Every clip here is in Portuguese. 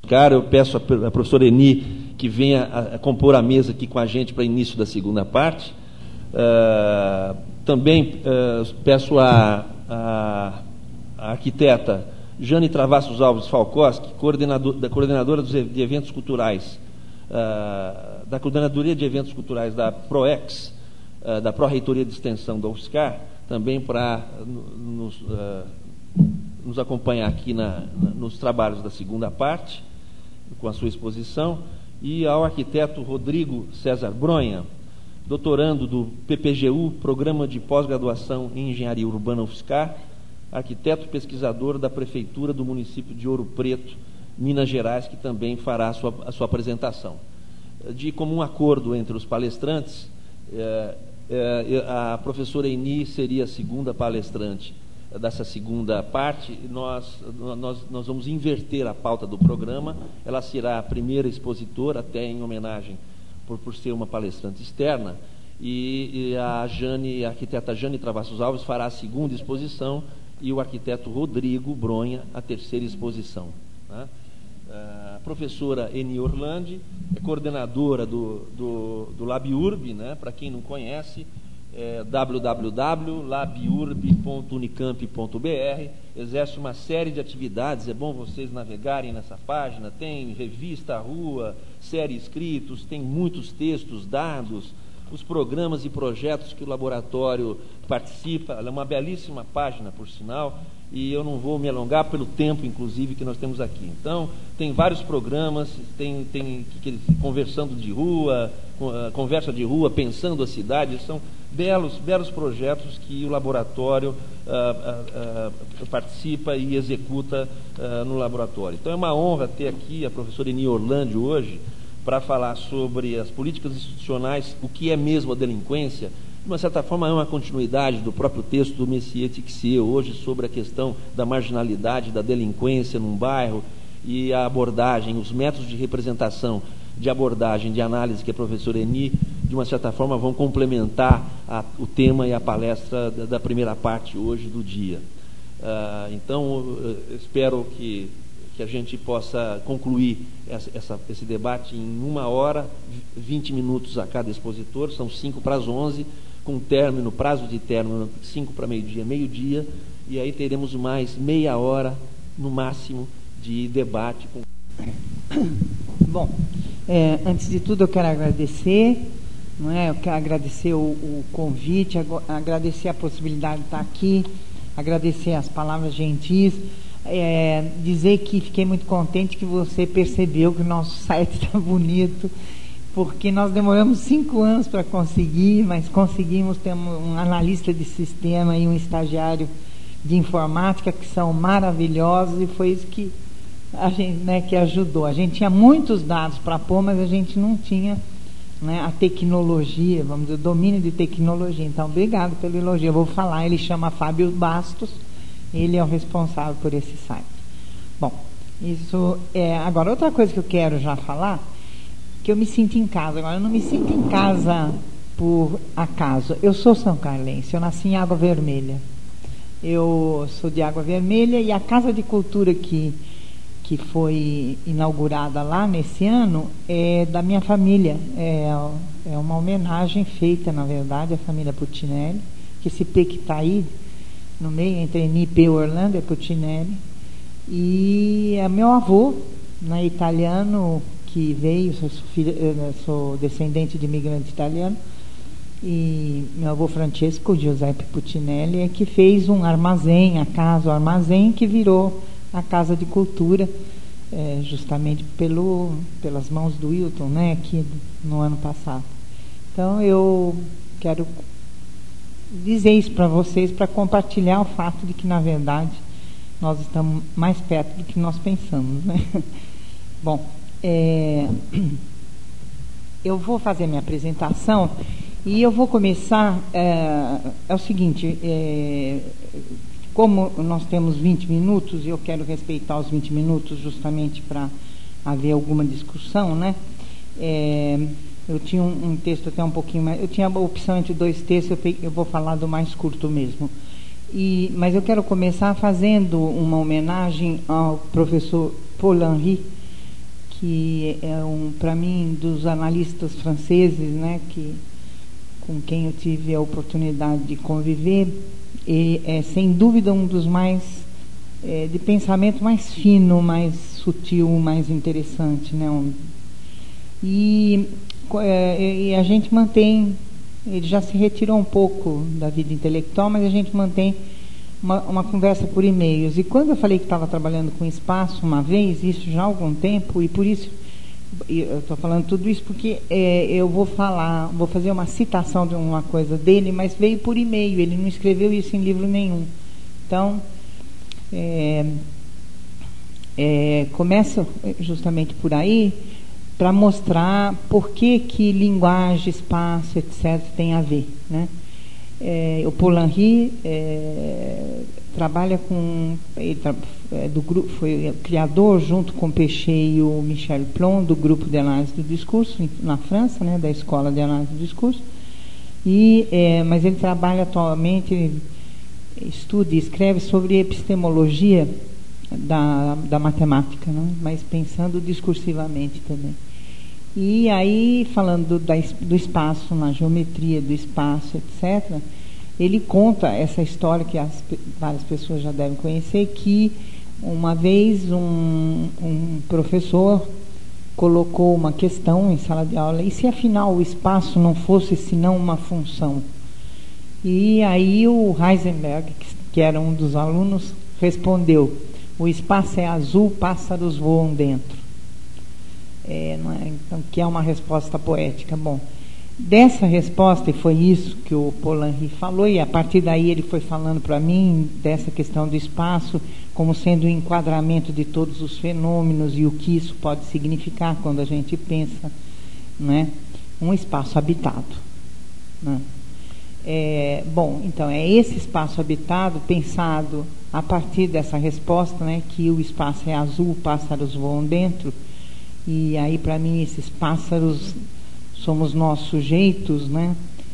Cara, eu peço à professora Eni que venha a compor a mesa aqui com a gente para início da segunda parte. Também peço à arquiteta Jane Travassos Alves Falcoski, coordenadora de eventos culturais, da Coordenadoria de Eventos Culturais da PROEX, da Pró-Reitoria de Extensão da UFSCar, também para nos acompanhar aqui nos trabalhos da segunda parte, com a sua exposição, e ao arquiteto Rodrigo César Bronha, doutorando do PPGU, Programa de Pós-Graduação em Engenharia Urbana UFSCar, arquiteto pesquisador da Prefeitura do município de Ouro Preto, Minas Gerais, que também fará a sua apresentação. De comum acordo entre os palestrantes, a professora Eni seria a segunda palestrante dessa segunda parte. Nós vamos inverter a pauta do programa. Ela será a primeira expositora, até em homenagem por ser uma palestrante externa, e a arquiteta Jane Travassos Alves fará a segunda exposição e o arquiteto Rodrigo Bronha a terceira exposição. Né? A professora Eni Orlandi é coordenadora do LabUrb, né? Para quem não conhece, www.labiurb.unicamp.br, exerce uma série de atividades. É bom vocês navegarem nessa página. Tem revista à rua, série escritos, tem muitos textos, dados, os programas e projetos que o laboratório participa. Ela é uma belíssima página, por sinal, e eu não vou me alongar pelo tempo, inclusive, que nós temos aqui. Então, tem vários programas, tem conversando de rua, conversa de rua, pensando a cidade. São belos projetos que o laboratório participa e executa no laboratório. Então, é uma honra ter aqui a professora Eni Orlandi hoje para falar sobre as políticas institucionais, o que é mesmo a delinquência. De uma certa forma, é uma continuidade do próprio texto do Messier Tixier, hoje, sobre a questão da marginalidade, da delinquência num bairro, e a abordagem, os métodos de representação, de abordagem, de análise que a professora Eni, de uma certa forma, vão complementar o tema e a palestra da primeira parte hoje do dia. Então, espero que a gente possa concluir esse debate em 1 hora, 20 minutos a cada expositor, são 5 para as 11, com prazo de término 5 para meio-dia, e aí teremos mais meia hora, no máximo, de debate. Bom, antes de tudo eu quero agradecer, eu quero agradecer o convite, agradecer a possibilidade de estar aqui, agradecer as palavras gentis, dizer que fiquei muito contente que você percebeu que o nosso site está bonito, porque nós demoramos 5 anos para conseguir, mas conseguimos. Ter um analista de sistema e um estagiário de informática que são maravilhosos, e foi isso que a gente, que ajudou. A gente tinha muitos dados para pôr, mas a gente não tinha, a tecnologia, vamos dizer, o domínio de tecnologia. Então, obrigado pelo elogio. Eu vou falar, ele chama Fábio Bastos, ele é o responsável por esse site. Bom, isso agora, outra coisa que eu quero já falar, que eu me sinto em casa. Agora, eu não me sinto em casa por acaso. Eu sou são carlense, eu nasci em Água Vermelha. Eu sou de Água Vermelha, e a Casa de Cultura que foi inaugurada lá nesse ano é da minha família. É uma homenagem feita, na verdade, à família Puccinelli, que esse P que está aí no meio, entre Eni e P. Orlando, é Puccinelli. E é meu avô, italiano, que veio, sou descendente de imigrante italiano, e meu avô Francesco Giuseppe Puccinelli é que fez um armazém, o armazém que virou a Casa de Cultura, justamente pelas mãos do Wilton, aqui no ano passado. Então, eu quero dizer isso para vocês, para compartilhar o fato de que, na verdade, nós estamos mais perto do que nós pensamos, Bom, eu vou fazer minha apresentação e eu vou começar. É o seguinte, como nós temos 20 minutos, e eu quero respeitar os 20 minutos justamente para haver alguma discussão, eu tinha um texto até um pouquinho mais, eu tinha a opção entre 2 textos, eu vou falar do mais curto mesmo. Mas eu quero começar fazendo uma homenagem ao professor Paul Henry, que é para mim, dos analistas franceses, né, com quem eu tive a oportunidade de conviver, é sem dúvida um dos mais de pensamento mais fino, mais sutil, mais interessante, né? E a gente mantém, ele já se retirou um pouco da vida intelectual, mas a gente mantém uma conversa por e-mails. E quando eu falei que estava trabalhando com espaço uma vez, isso já há algum tempo, e por isso eu estou falando tudo isso porque eu vou fazer uma citação de uma coisa dele, mas veio por e-mail, ele não escreveu isso em livro nenhum. Então, começa justamente por aí, para mostrar por que linguagem, espaço, etc., tem a ver, né? O Paul Henry trabalha com... do grupo, foi criador, junto com Péchet e o Michel Plon, do grupo de análise do discurso, na França, né, da Escola de Análise do Discurso. Mas ele trabalha atualmente, estuda e escreve sobre epistemologia da matemática, né, mas pensando discursivamente também. E aí, falando do espaço, na geometria do espaço, etc., ele conta essa história que várias pessoas já devem conhecer, que uma vez um professor colocou uma questão em sala de aula, e se afinal o espaço não fosse senão uma função? E aí o Heisenberg, que era um dos alunos, respondeu: o espaço é azul, pássaros voam dentro. Então, que é uma resposta poética. Bom, dessa resposta, e foi isso que o Paul Henry falou, e a partir daí ele foi falando para mim dessa questão do espaço como sendo o enquadramento de todos os fenômenos e o que isso pode significar quando a gente pensa, né, um espaço habitado, né? Bom, então é esse espaço habitado pensado a partir dessa resposta, né, que o espaço é azul, pássaros voam dentro. E aí, para mim, esses pássaros somos nós sujeitos, né?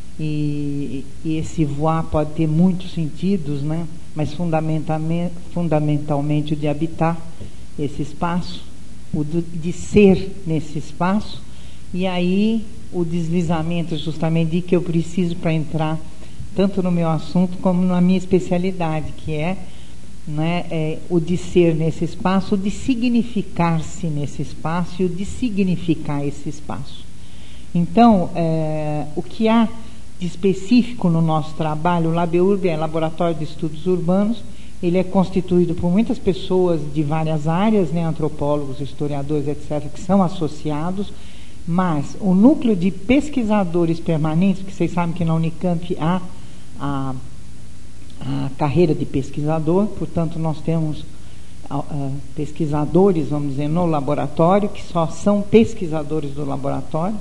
E esse voar pode ter muitos sentidos, né? Mas fundamentalmente o de habitar esse espaço, o de ser nesse espaço. E aí o deslizamento justamente de que eu preciso para entrar tanto no meu assunto como na minha especialidade, que é, né, o de ser nesse espaço, o de significar-se nesse espaço e o de significar esse espaço. Então, o que há de específico no nosso trabalho, o LabEurb é Laboratório de Estudos Urbanos, ele é constituído por muitas pessoas de várias áreas, né, antropólogos, historiadores, etc., que são associados, mas o núcleo de pesquisadores permanentes, porque vocês sabem que na Unicamp há a carreira de pesquisador, portanto nós temos pesquisadores, vamos dizer, no laboratório, que só são pesquisadores do laboratório,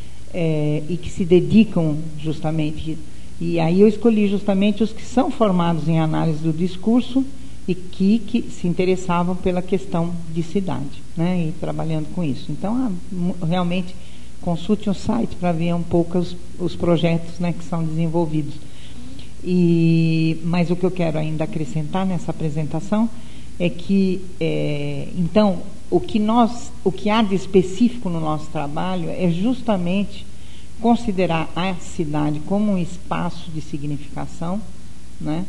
e que se dedicam justamente, e aí eu escolhi justamente os que são formados em análise do discurso e que se interessavam pela questão de cidade, né, e trabalhando com isso. Então, realmente, consulte o site para ver um pouco os projetos, né, que são desenvolvidos. Mas o que eu quero ainda acrescentar nessa apresentação é que, então, o que há de específico no nosso trabalho é justamente considerar a cidade como um espaço de significação, né,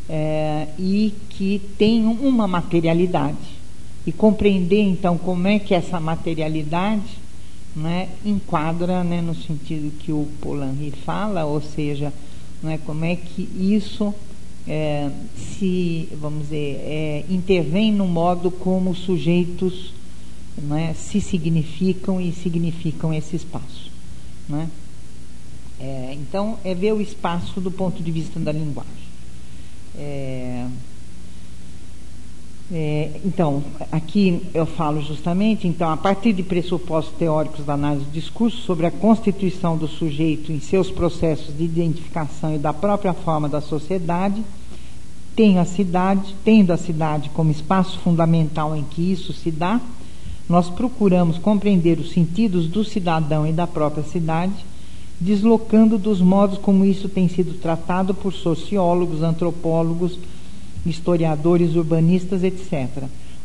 e que tem uma materialidade. E compreender, então, como é que essa materialidade, né, enquadra, né, no sentido que o Paul Henry fala, ou seja, né, como é que isso vamos dizer, intervém no modo como os sujeitos, né, se significam e significam esse espaço, né? Então, é ver o espaço do ponto de vista da linguagem. Então, aqui eu falo justamente, então, a partir de pressupostos teóricos da análise do discurso sobre a constituição do sujeito em seus processos de identificação e da própria forma da sociedade, tendo a cidade como espaço fundamental em que isso se dá, nós procuramos compreender os sentidos do cidadão e da própria cidade, deslocando dos modos como isso tem sido tratado por sociólogos, antropólogos, historiadores, urbanistas, etc.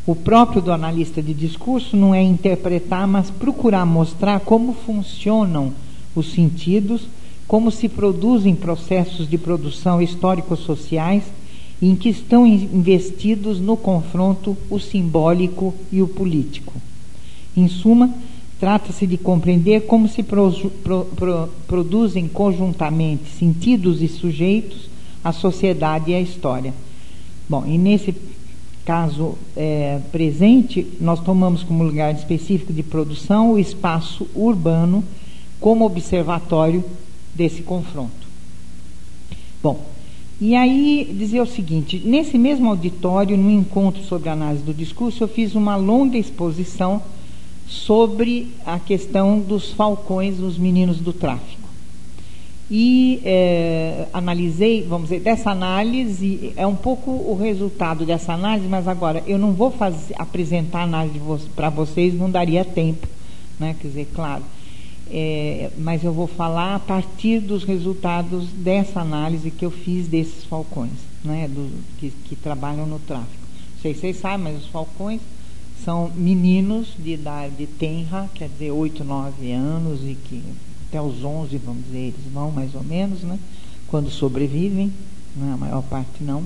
O próprio do analista de discurso não é interpretar, mas procurar mostrar como funcionam os sentidos, como se produzem processos de produção histórico-sociais em que estão investidos no confronto o simbólico e o político. Em suma, trata-se de compreender como se produzem conjuntamente sentidos e sujeitos, a sociedade e a história. Bom, e nesse caso presente, nós tomamos como lugar específico de produção o espaço urbano como observatório desse confronto. Bom, e aí dizer o seguinte, nesse mesmo auditório, no encontro sobre a análise do discurso, eu fiz uma longa exposição sobre a questão dos falcões, os meninos do tráfico. E analisei, vamos dizer, dessa análise, é um pouco o resultado dessa análise, mas agora eu não vou apresentar a análise para vocês, não daria tempo, né? Quer dizer, claro, mas eu vou falar a partir dos resultados dessa análise que eu fiz desses falcões, né? Que trabalham no tráfico. Não sei se vocês sabem, mas os falcões são meninos de idade tenra, quer dizer, 8, 9 anos, e que até os 11, vamos dizer, eles vão mais ou menos, né? Quando sobrevivem, né? A maior parte não.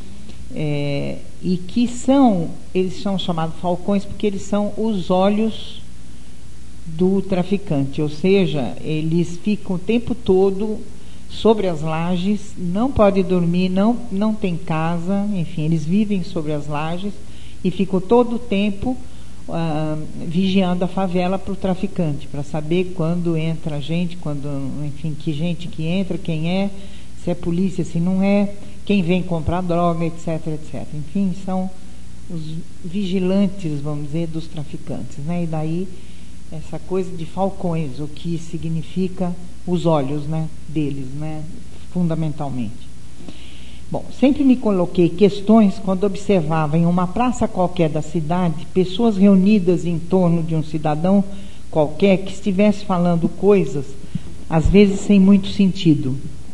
E que eles são chamados falcões porque eles são os olhos do traficante, ou seja, eles ficam o tempo todo sobre as lajes, não podem dormir, não tem casa, enfim, eles vivem sobre as lajes e ficam todo o tempo vigiando a favela para o traficante, para saber quando entra gente, enfim, que gente que entra, quem é, se é polícia, se não é, quem vem comprar droga, etc, etc. Enfim, são os vigilantes, vamos dizer, dos traficantes, né? E daí essa coisa de falcões, o que significa os olhos, né, deles, né, fundamentalmente. Bom, sempre me coloquei questões quando observava em uma praça qualquer da cidade pessoas reunidas em torno de um cidadão qualquer que estivesse falando coisas, às vezes sem muito sentido.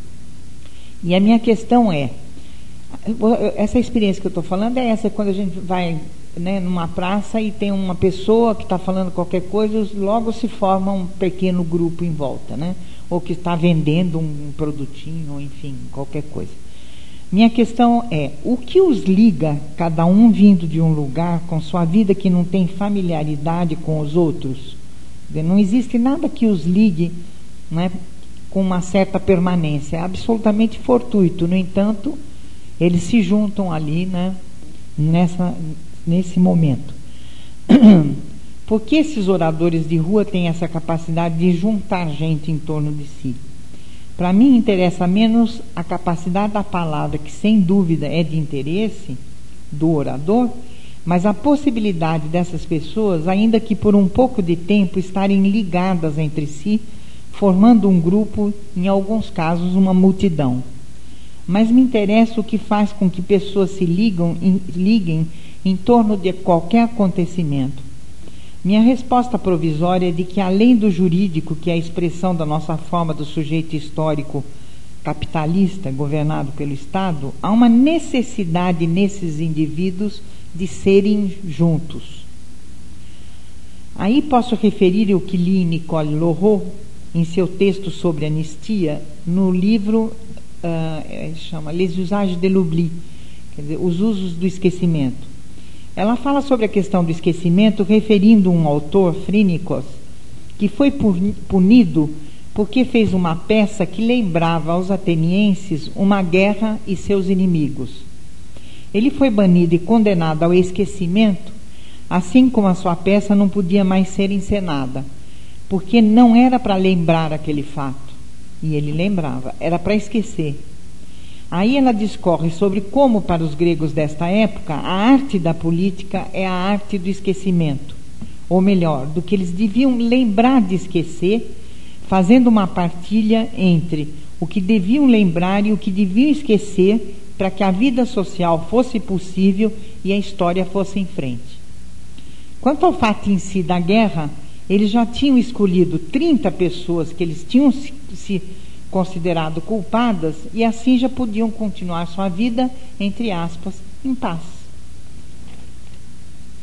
E a minha questão essa experiência que eu estou falando é essa, quando a gente vai, né, numa praça e tem uma pessoa que está falando qualquer coisa, logo se forma um pequeno grupo em volta, né? Ou que está vendendo um produtinho, ou enfim, qualquer coisa. Minha questão o que os liga, cada um vindo de um lugar, com sua vida que não tem familiaridade com os outros? Não existe nada que os ligue, né, com uma certa permanência, é absolutamente fortuito. No entanto, eles se juntam ali, né, nesse momento. Por que esses oradores de rua têm essa capacidade de juntar gente em torno de si? Para mim interessa menos a capacidade da palavra, que sem dúvida é de interesse do orador, mas a possibilidade dessas pessoas, ainda que por um pouco de tempo, estarem ligadas entre si, formando um grupo, em alguns casos uma multidão. Mas me interessa o que faz com que pessoas se liguem em torno de qualquer acontecimento. Minha resposta provisória é de que, além do jurídico, que é a expressão da nossa forma do sujeito histórico capitalista, governado pelo Estado, há uma necessidade nesses indivíduos de serem juntos. Aí posso referir o que li em Nicole Lorrault, em seu texto sobre anistia, no livro chama Les usages de l'oubli, quer dizer, os usos do esquecimento. Ela fala sobre a questão do esquecimento, referindo um autor, Phrynikos, que foi punido porque fez uma peça que lembrava aos atenienses uma guerra e seus inimigos. Ele foi banido e condenado ao esquecimento, assim como a sua peça não podia mais ser encenada, porque não era para lembrar aquele fato, e ele lembrava, era para esquecer. Aí ela discorre sobre como, para os gregos desta época, a arte da política é a arte do esquecimento, ou melhor, do que eles deviam lembrar de esquecer, fazendo uma partilha entre o que deviam lembrar e o que deviam esquecer, para que a vida social fosse possível e a história fosse em frente. Quanto ao fato em si da guerra, eles já tinham escolhido 30 pessoas que eles tinham se considerado culpadas, e assim já podiam continuar sua vida, entre aspas, em paz.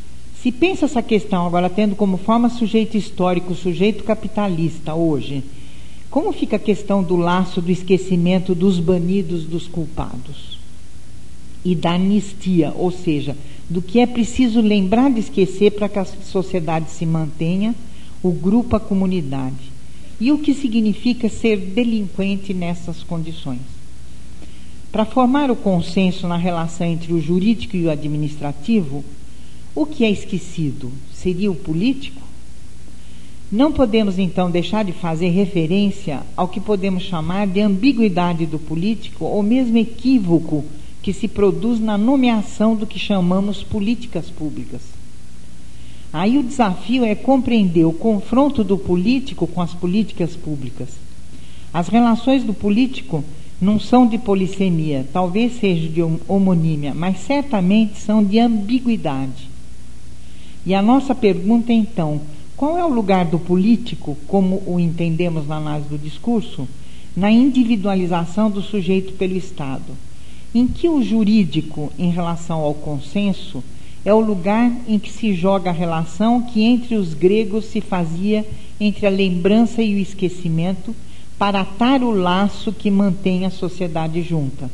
Se pensa essa questão agora tendo como forma sujeito histórico, sujeito capitalista hoje, como fica a questão do laço do esquecimento dos banidos, dos culpados? E da anistia, ou seja, do que é preciso lembrar de esquecer para que a sociedade se mantenha, o grupo, a comunidade. E o que significa ser delinquente nessas condições? Para formar o consenso na relação entre o jurídico e o administrativo, o que é esquecido? Seria o político? Não podemos, então, deixar de fazer referência ao que podemos chamar de ambiguidade do político, ou mesmo equívoco que se produz na nomeação do que chamamos políticas públicas. Aí o desafio é compreender o confronto do político com as políticas públicas. As relações do político não são de polissemia, talvez seja de homonímia, mas certamente são de ambiguidade. E a nossa pergunta é, então, qual é o lugar do político, como o entendemos na análise do discurso, na individualização do sujeito pelo Estado? Em que o jurídico, em relação ao consenso, é o lugar em que se joga a relação que entre os gregos se fazia entre a lembrança e o esquecimento para atar o laço que mantém a sociedade junta?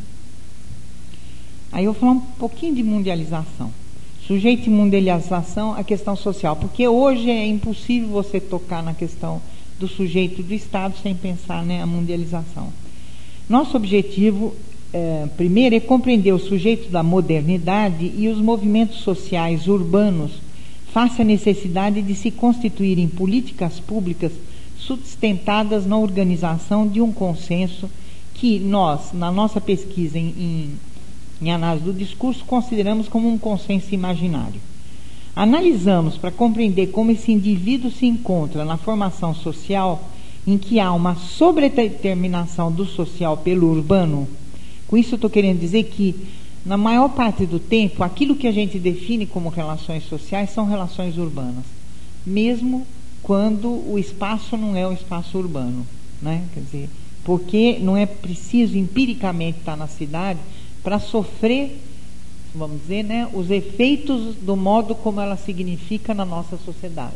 Aí eu vou falar um pouquinho de mundialização. Sujeito e mundialização, a questão social, porque hoje é impossível você tocar na questão do sujeito do Estado sem pensar, né, a mundialização. Nosso objetivo, primeiro, é compreender o sujeito da modernidade e os movimentos sociais urbanos face à necessidade de se constituírem políticas públicas sustentadas na organização de um consenso que nós, na nossa pesquisa em análise do discurso, consideramos como um consenso imaginário. Analisamos para compreender como esse indivíduo se encontra na formação social em que há uma sobredeterminação do social pelo urbano. Com isso eu estou querendo dizer que, na maior parte do tempo, aquilo que a gente define como relações sociais são relações urbanas, mesmo quando o espaço não é o espaço urbano, né? Quer dizer, porque não é preciso empiricamente estar na cidade para sofrer, vamos dizer, né, os efeitos do modo como ela significa na nossa sociedade.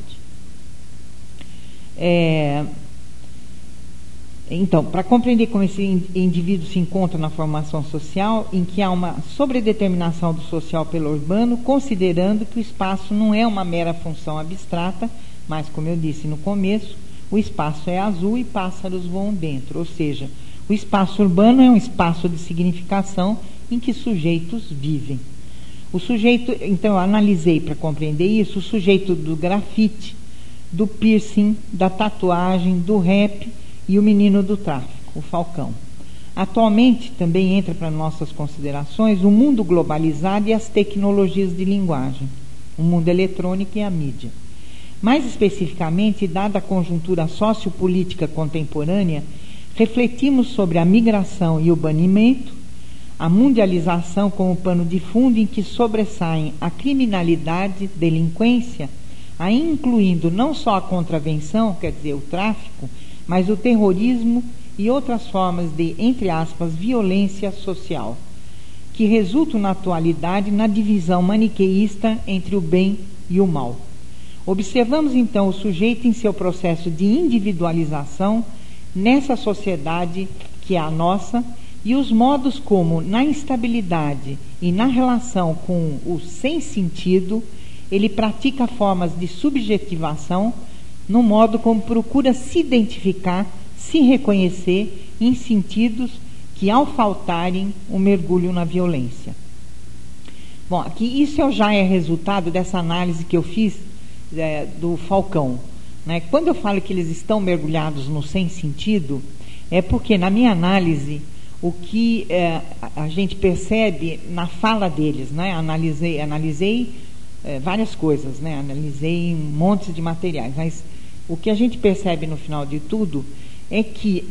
Então, para compreender como esse indivíduo se encontra na formação social, em que há uma sobredeterminação do social pelo urbano, considerando que o espaço não é uma mera função abstrata, mas, como eu disse no começo, o espaço é azul e pássaros voam dentro, ou seja, o espaço urbano é um espaço de significação em que sujeitos vivem. O sujeito, então, eu analisei para compreender isso, o sujeito do grafite, do piercing, da tatuagem, do rap e o menino do tráfico, o Falcão. Atualmente, também entra para nossas considerações o mundo globalizado e as tecnologias de linguagem, o mundo eletrônico e a mídia. Mais especificamente, dada a conjuntura sociopolítica contemporânea, refletimos sobre a migração e o banimento, a mundialização como pano de fundo em que sobressaem a criminalidade, delinquência, aí incluindo não só a contravenção, quer dizer, o tráfico, mas o terrorismo e outras formas de, entre aspas, violência social, que resultam na atualidade na divisão maniqueísta entre o bem e o mal. Observamos então o sujeito em seu processo de individualização nessa sociedade que é a nossa e os modos como, na instabilidade e na relação com o sem sentido, ele pratica formas de subjetivação no modo como procura se identificar, se reconhecer em sentidos que, ao faltarem, o mergulho na violência. Bom, aqui isso já é resultado dessa análise que eu fiz do Falcão, né? Quando eu falo que eles estão mergulhados no sem sentido, é porque, na minha análise, o que a gente percebe na fala deles, né? Analisei várias coisas, né? Analisei um monte de materiais, mas o que a gente percebe no final de tudo é que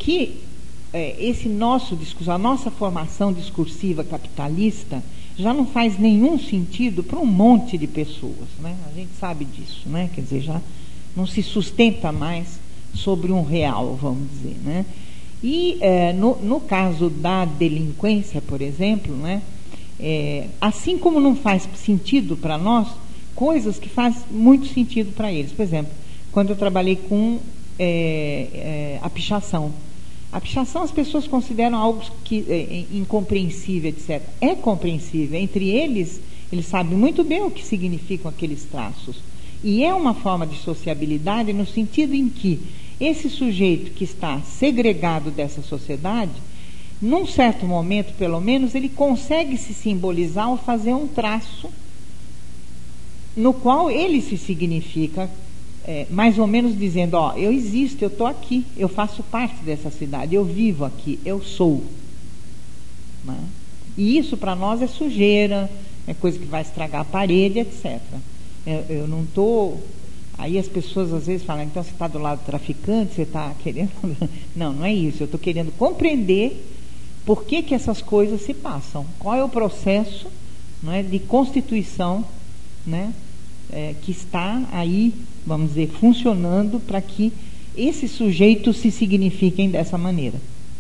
esse nosso discurso, a nossa formação discursiva capitalista já não faz nenhum sentido para um monte de pessoas, né? A gente sabe disso, né? Quer dizer, já não se sustenta mais sobre um real, vamos dizer, né? E no caso da delinquência, por exemplo, né? Assim como não faz sentido para nós coisas que fazem muito sentido para eles. Por exemplo, quando eu trabalhei com a pichação. A pichação as pessoas consideram algo que incompreensível, etc. É compreensível. Entre eles sabem muito bem o que significam aqueles traços. E é uma forma de sociabilidade no sentido em que esse sujeito que está segregado dessa sociedade, num certo momento, pelo menos, ele consegue se simbolizar ao fazer um traço no qual ele se significa, mais ou menos dizendo, ó, eu existo, eu estou aqui, eu faço parte dessa cidade, eu vivo aqui, eu sou. Né? E isso para nós é sujeira, é coisa que vai estragar a parede, etc. Eu não estou... Aí as pessoas às vezes falam, então você está do lado do traficante, você está querendo... Não, não é isso, eu estou querendo compreender por que essas coisas se passam, qual é o processo, não é, de constituição, né, que está aí, vamos dizer, funcionando para que esses sujeitos se signifiquem dessa maneira.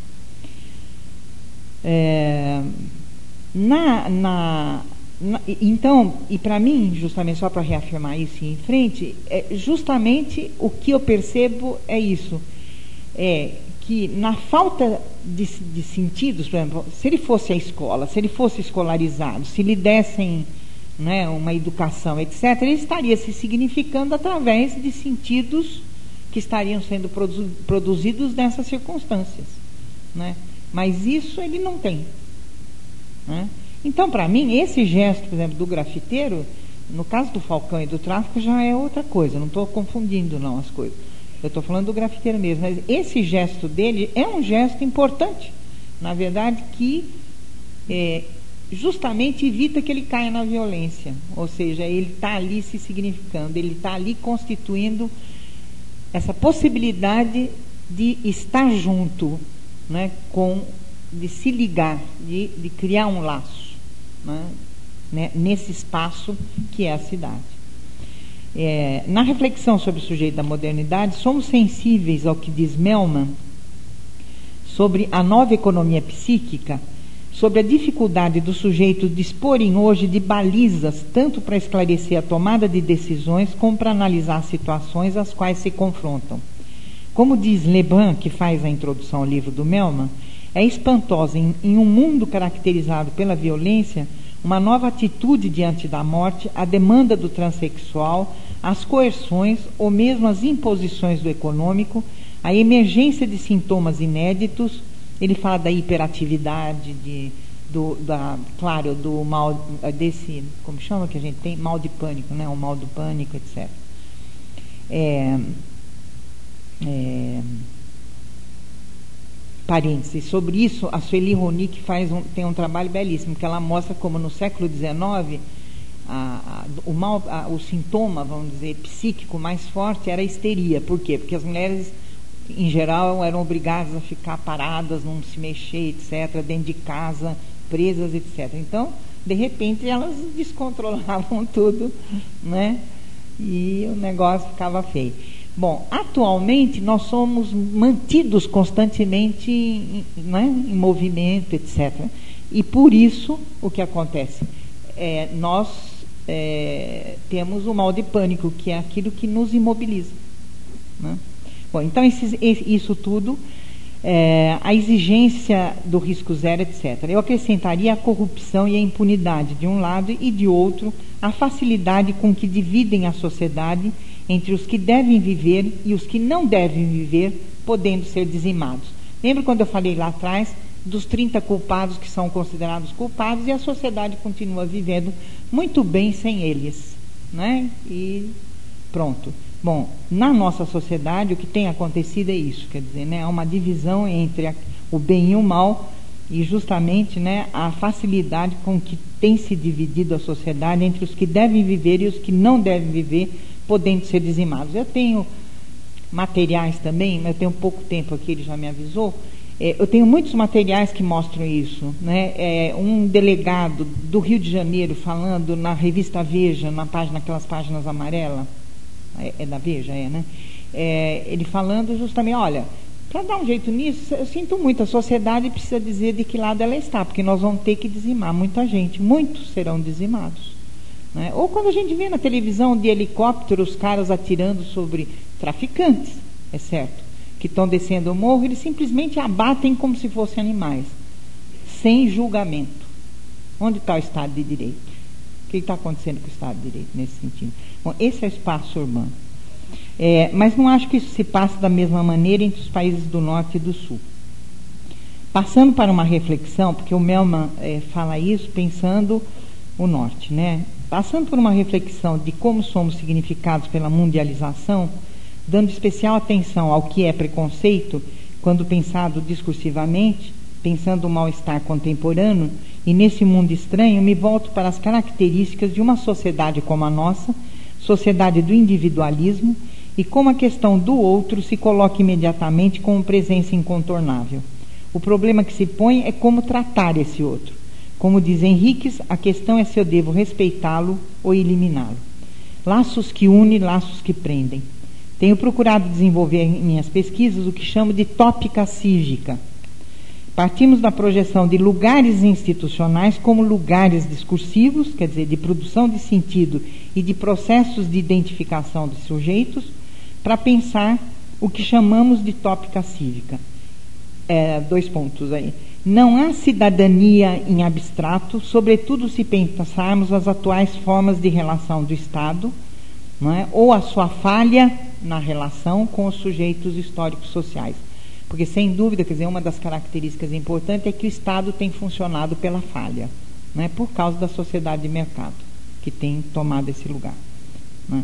Então, e para mim, justamente, só para reafirmar isso em frente, justamente o que eu percebo é isso, que na falta de sentidos, por exemplo, se ele fosse à escola, se ele fosse escolarizado, se lhe dessem, né, uma educação, etc., ele estaria se significando através de sentidos que estariam sendo produzidos nessas circunstâncias, né? Mas isso ele não tem, né? Então, para mim, esse gesto, por exemplo, do grafiteiro, no caso do Falcão e do tráfico, já é outra coisa, não estou confundindo não as coisas. Eu estou falando do grafiteiro mesmo, mas esse gesto dele é um gesto importante, na verdade, que justamente evita que ele caia na violência, ou seja, ele está ali se significando, ele está ali constituindo essa possibilidade de estar junto, né, de se ligar, de criar um laço, né, nesse espaço que é a cidade. Na reflexão sobre o sujeito da modernidade, somos sensíveis ao que diz Mellman sobre a nova economia psíquica, sobre a dificuldade do sujeito disporem hoje de balizas tanto para esclarecer a tomada de decisões como para analisar situações às quais se confrontam. Como diz Lebrun, que faz a introdução ao livro do Mellman, é espantosa em um mundo caracterizado pela violência uma nova atitude diante da morte, a demanda do transexual, as coerções ou mesmo as imposições do econômico, a emergência de sintomas inéditos. Ele fala da hiperatividade, claro, do mal, desse, como chama que a gente tem? Mal de pânico, né? O mal do pânico, etc. Parênteses. Sobre isso, a Sueli Ronick tem um trabalho belíssimo, que ela mostra como no século XIX o sintoma, vamos dizer, psíquico mais forte era a histeria. Por quê? Porque as mulheres, em geral, eram obrigadas a ficar paradas, não se mexer, etc., dentro de casa, presas, etc. Então, de repente, elas descontrolavam tudo, né? E o negócio ficava feio. Bom, atualmente nós somos mantidos constantemente né, em movimento, etc. E por isso, o que acontece? Nós temos o mal de pânico, que é aquilo que nos imobiliza. Né? Bom, então isso tudo, a exigência do risco zero, etc. Eu acrescentaria a corrupção e a impunidade de um lado e de outro, a facilidade com que dividem a sociedade entre os que devem viver e os que não devem viver, podendo ser dizimados. Lembra quando eu falei lá atrás dos 30 culpados que são considerados culpados e a sociedade continua vivendo muito bem sem eles, né? E pronto. Bom, na nossa sociedade o que tem acontecido é isso, quer dizer, né, há uma divisão entre o bem e o mal e justamente, né, a facilidade com que tem se dividido a sociedade entre os que devem viver e os que não devem viver, podendo ser dizimados. Eu tenho materiais também, mas eu tenho pouco tempo aqui, ele já me avisou. Eu tenho muitos materiais que mostram isso, né? Um delegado do Rio de Janeiro falando na revista Veja, naquelas páginas amarelas, é da Veja, né? Ele falando justamente, olha, para dar um jeito nisso, eu sinto muito, a sociedade precisa dizer de que lado ela está, porque nós vamos ter que dizimar muita gente, muitos serão dizimados, né? Ou quando a gente vê na televisão de helicóptero os caras atirando sobre traficantes, é certo, que estão descendo o morro, eles simplesmente abatem como se fossem animais, sem julgamento. Onde está o Estado de Direito? O que está acontecendo com o Estado de Direito nesse sentido? Bom, esse é o espaço urbano. Mas não acho que isso se passe da mesma maneira entre os países do Norte e do Sul. Passando para uma reflexão, porque o Melman fala isso pensando o Norte, né? Passando por uma reflexão de como somos significados pela mundialização, dando especial atenção ao que é preconceito, quando pensado discursivamente, pensando o mal-estar contemporâneo, e nesse mundo estranho me volto para as características de uma sociedade como a nossa, sociedade do individualismo, e como a questão do outro se coloca imediatamente como presença incontornável. O problema que se põe é como tratar esse outro. Como diz Henriques, a questão é se eu devo respeitá-lo ou eliminá-lo. Laços que unem, laços que prendem. Tenho procurado desenvolver em minhas pesquisas o que chamo de tópica cívica. Partimos da projeção de lugares institucionais como lugares discursivos, quer dizer, de produção de sentido e de processos de identificação de sujeitos, para pensar o que chamamos de tópica cívica. 2 pontos aí. Não há cidadania em abstrato, sobretudo se pensarmos as atuais formas de relação do Estado, não é? Ou a sua falha na relação com os sujeitos históricos sociais. Porque, sem dúvida, quer dizer, uma das características importantes é que o Estado tem funcionado pela falha, não é? Por causa da sociedade de mercado, que tem tomado esse lugar. Não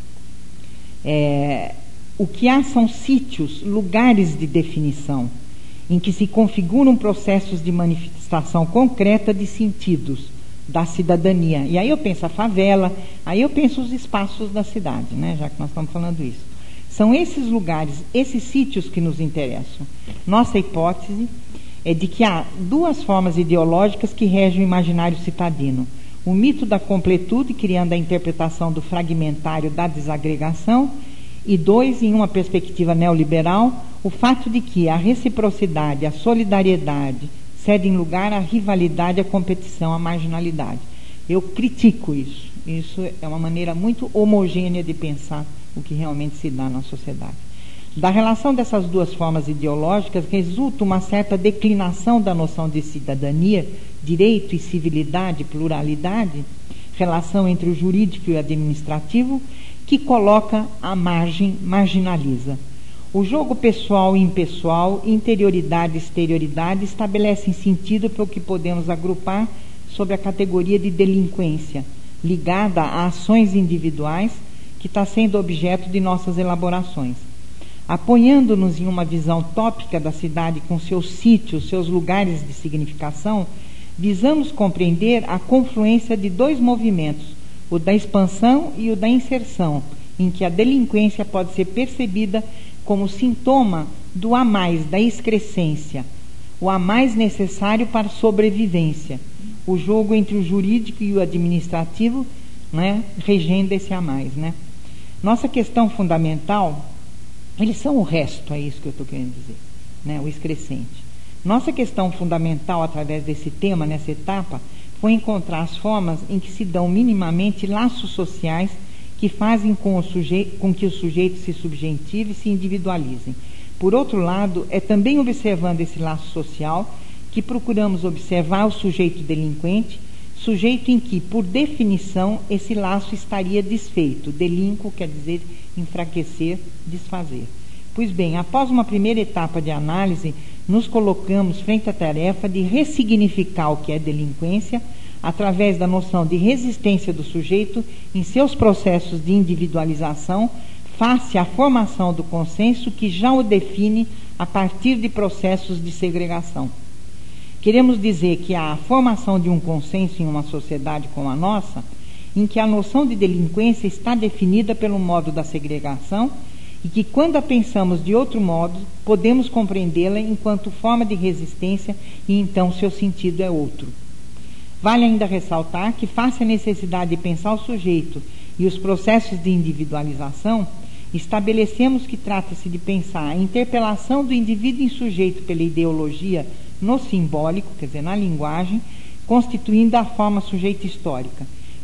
é? O que há são sítios, lugares de definição, em que se configuram processos de manifestação concreta de sentidos da cidadania. E aí eu penso a favela, aí eu penso os espaços da cidade, né? Já que nós estamos falando isso. São esses lugares, esses sítios que nos interessam. Nossa hipótese é de que há 2 formas ideológicas que regem o imaginário citadino. O mito da completude, criando a interpretação do fragmentário da desagregação, e 2, em uma perspectiva neoliberal, o fato de que a reciprocidade, a solidariedade cedem lugar à rivalidade, à competição, à marginalidade. Eu critico isso. Isso é uma maneira muito homogênea de pensar o que realmente se dá na sociedade. Da relação dessas 2 formas ideológicas resulta uma certa declinação da noção de cidadania, direito e civilidade, pluralidade, relação entre o jurídico e o administrativo, que coloca à margem, marginaliza. O jogo pessoal e impessoal, interioridade e exterioridade estabelecem sentido para o que podemos agrupar sob a categoria de delinquência, ligada a ações individuais, que está sendo objeto de nossas elaborações. Apoiando-nos em uma visão tópica da cidade com seus sítios, seus lugares de significação, visamos compreender a confluência de 2 movimentos, o da expansão e o da inserção, em que a delinquência pode ser percebida como sintoma do a mais, da excrescência, o a mais necessário para a sobrevivência, o jogo entre o jurídico e o administrativo, né, regendo esse a mais, né? Nossa questão fundamental, eles são o resto, é isso que eu estou querendo dizer, né, o excrescente. Nossa questão fundamental, através desse tema, nessa etapa, foi encontrar as formas em que se dão minimamente laços sociais que fazem com que os sujeitos se subjetivem e se individualizem. Por outro lado, é também observando esse laço social que procuramos observar o sujeito delinquente, sujeito em que, por definição, esse laço estaria desfeito. Delinco quer dizer enfraquecer, desfazer. Pois bem, após uma primeira etapa de análise, nos colocamos frente à tarefa de ressignificar o que é delinquência através da noção de resistência do sujeito em seus processos de individualização face à formação do consenso que já o define a partir de processos de segregação. Queremos dizer que há a formação de um consenso em uma sociedade como a nossa, em que a noção de delinquência está definida pelo modo da segregação e que, quando a pensamos de outro modo, podemos compreendê-la enquanto forma de resistência e então seu sentido é outro. Vale ainda ressaltar que, face à necessidade de pensar o sujeito e os processos de individualização, estabelecemos que trata-se de pensar a interpelação do indivíduo em sujeito pela ideologia no simbólico, quer dizer, na linguagem, constituindo a forma sujeito histórica.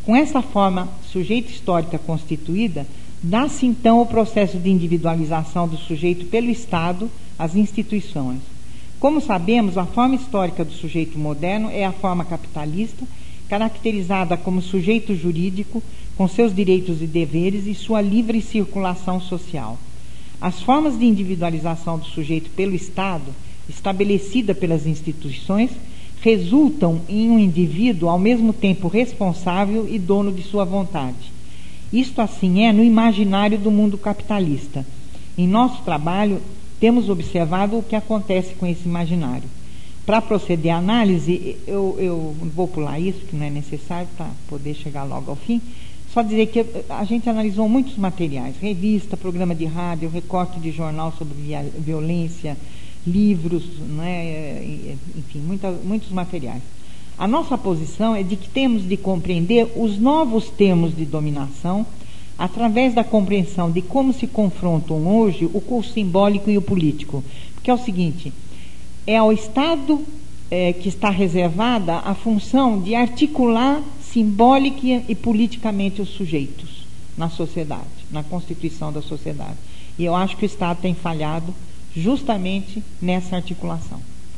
Com essa forma sujeito histórica constituída, dá-se então o processo de individualização do sujeito pelo Estado, as instituições. Como sabemos, a forma histórica do sujeito moderno é a forma capitalista, caracterizada como sujeito jurídico, com seus direitos e deveres e sua livre circulação social. As formas de individualização do sujeito pelo Estado, estabelecida pelas instituições, resultam em um indivíduo ao mesmo tempo responsável e dono de sua vontade. Isto assim é no imaginário do mundo capitalista. Em nosso trabalho, temos observado o que acontece com esse imaginário. Para proceder à análise, eu vou pular isso, que não é necessário para poder chegar logo ao fim, só dizer que a gente analisou muitos materiais, revista, programa de rádio, recorte de jornal sobre violência, livros, né, enfim, muitos materiais. A nossa posição é de que temos de compreender os novos termos de dominação através da compreensão de como se confrontam hoje o simbólico e o político. Porque é o seguinte, é ao Estado que está reservada a função de articular simbólica e politicamente os sujeitos na sociedade, na constituição da sociedade. E eu acho que o Estado tem falhado justamente nessa articulação.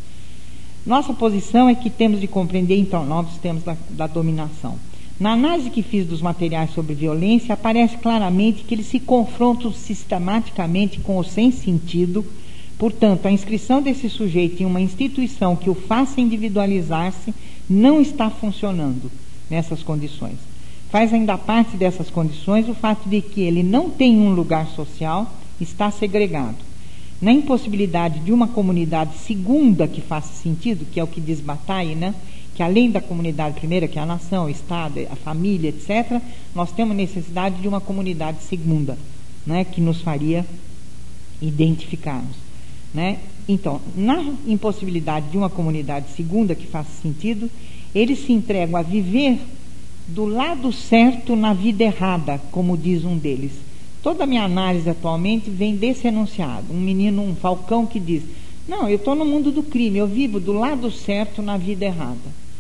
Nossa posição é que temos de compreender, então, novos termos da dominação. Na análise que fiz dos materiais sobre violência, aparece claramente que eles se confrontam sistematicamente com o sem sentido. Portanto, a inscrição desse sujeito em uma instituição que o faça individualizar-se não está funcionando nessas condições. Faz ainda parte dessas condições o fato de que ele não tem um lugar social, está segregado. Na impossibilidade de uma comunidade segunda que faça sentido, que é o que diz Bataille, né? Que além da comunidade primeira, que é a nação, o Estado, a família, etc., nós temos necessidade de uma comunidade segunda, né? Que nos faria identificarmos. Né? Então, na impossibilidade de uma comunidade segunda que faça sentido, eles se entregam a viver do lado certo na vida errada, como diz um deles. Toda a minha análise atualmente vem desse enunciado. Um menino, um Falcão, que diz: não, eu estou no mundo do crime, eu vivo do lado certo na vida errada.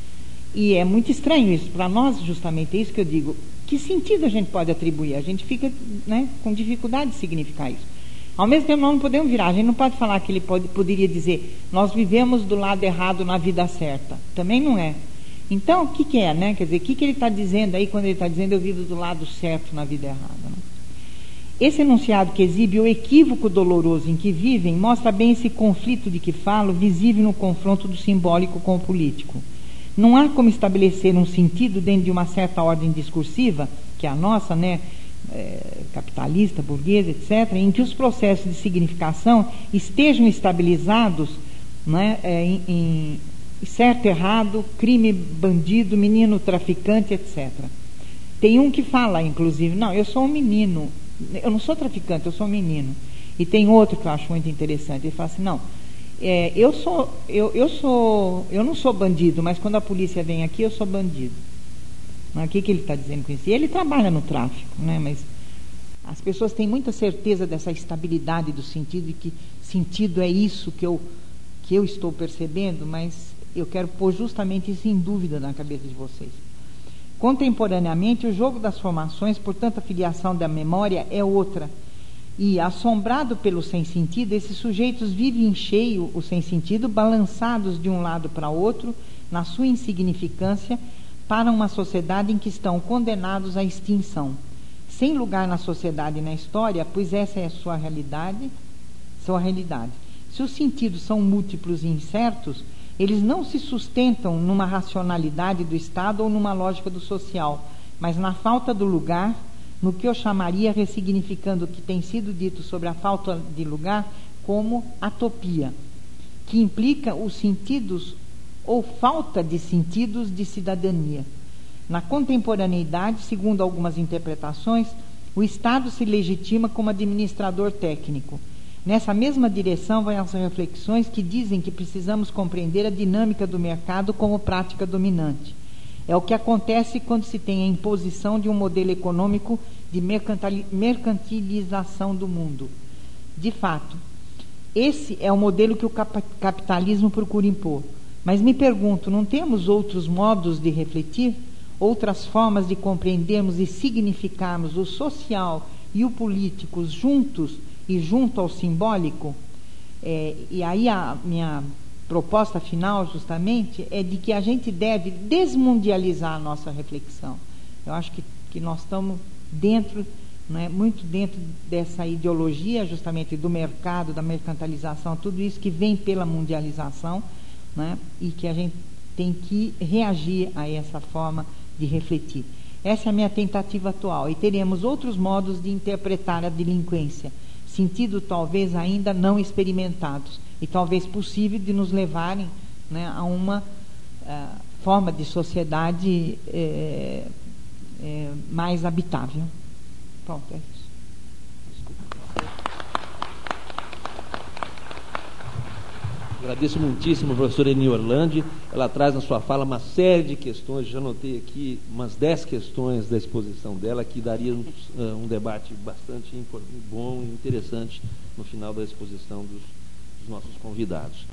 E é muito estranho isso. Para nós, justamente, é isso que eu digo. Que sentido a gente pode atribuir? A gente fica, né, com dificuldade de significar isso. Ao mesmo tempo, nós não podemos virar. A gente não pode falar que ele poderia dizer: nós vivemos do lado errado na vida certa. Também não é. Então, o que é, né? Quer dizer, o que ele está dizendo aí quando ele está dizendo eu vivo do lado certo na vida errada? Né? Esse enunciado que exibe o equívoco doloroso em que vivem mostra bem esse conflito de que falo, visível no confronto do simbólico com o político. Não há como estabelecer um sentido dentro de uma certa ordem discursiva, que é a nossa, né, capitalista, burguesa, etc., em que os processos de significação estejam estabilizados, né, em certo, errado, crime, bandido, menino, traficante, etc. Tem um que fala, inclusive, não, eu sou um menino, eu não sou traficante, eu sou um menino. E tem outro que eu acho muito interessante, ele fala assim, não, eu não sou bandido, mas quando a polícia vem aqui, eu sou bandido. O que ele está dizendo com isso? E ele trabalha no tráfico, né? Mas as pessoas têm muita certeza dessa estabilidade do sentido, e que sentido é isso que eu estou percebendo, mas eu quero pôr justamente isso em dúvida na cabeça de vocês. Contemporaneamente, o jogo das formações, portanto, a filiação da memória é outra. E, assombrado pelo sem-sentido, esses sujeitos vivem em cheio o sem-sentido, balançados de um lado para outro, na sua insignificância, para uma sociedade em que estão condenados à extinção. Sem lugar na sociedade e na história, pois essa é a sua realidade. Se os sentidos são múltiplos e incertos, eles não se sustentam numa racionalidade do Estado ou numa lógica do social, mas na falta do lugar, no que eu chamaria, ressignificando o que tem sido dito sobre a falta de lugar, como atopia, que implica os sentidos ou falta de sentidos de cidadania. Na contemporaneidade, segundo algumas interpretações, o Estado se legitima como administrador técnico. Nessa mesma direção vão as reflexões que dizem que precisamos compreender a dinâmica do mercado como prática dominante. É o que acontece quando se tem a imposição de um modelo econômico de mercantilização do mundo. De fato, esse é o modelo que o capitalismo procura impor. Mas me pergunto, não temos outros modos de refletir? outras formas de compreendermos e significarmos o social e o político juntos e junto ao simbólico. E aí a minha proposta final, justamente, é de que a gente deve desmundializar a nossa reflexão. Eu acho que nós estamos dentro, né, muito dentro dessa ideologia, justamente, do mercado, da mercantilização, tudo isso que vem pela mundialização, né, e que a gente tem que reagir a essa forma de refletir. Essa é a minha tentativa atual. E teremos outros modos de interpretar a delinquência, sentido talvez ainda não experimentados, e talvez possível de nos levarem, né, a uma forma de sociedade mais habitável. Pronto, é isso. Agradeço muitíssimo a professora Eni Orlandi. Ela traz na sua fala uma série de questões, já anotei aqui umas 10 questões da exposição dela, que daria um debate bastante bom e interessante no final da exposição dos nossos convidados.